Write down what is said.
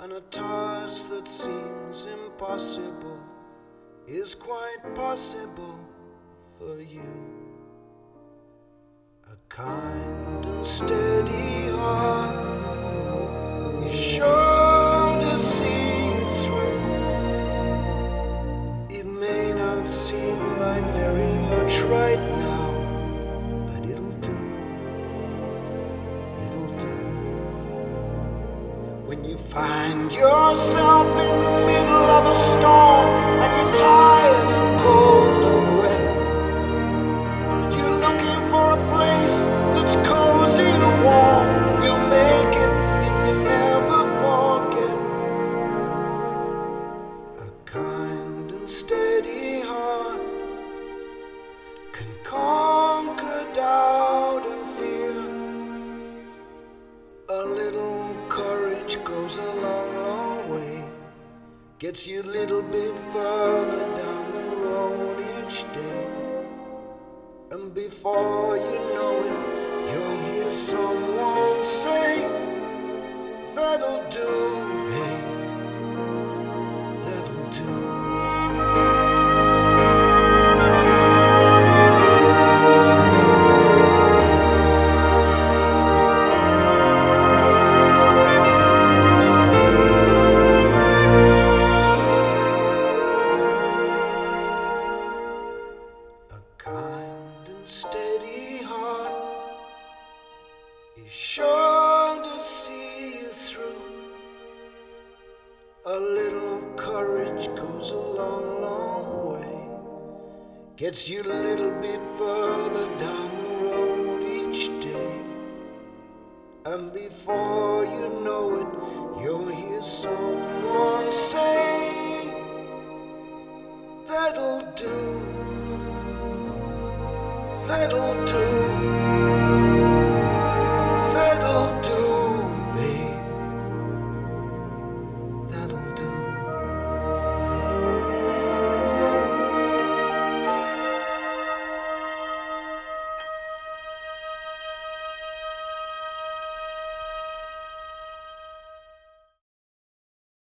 And a task that seems impossible is quite possible for you. A kind and steady heart is sure to see you through. It may not seem like very much right now, but it'll do. It'll do. When you find yourself in the middle of a storm and you're tired and cold and wet, and you're looking for a place that's cozy and warm, you'll make it if you never forget. A kind and steady heart can conquer doubt and fear. A little courage goes a long, long way, gets you a little bit further down the road each day. And before you know it, you'll hear someone say, "That'll do, babe, that'll do." Kind and steady heart is sure to see you through. A little courage goes a long, long way, gets you a little bit further down the road each day. And before you know it, you'll hear someone say, "That'll do. That'll do."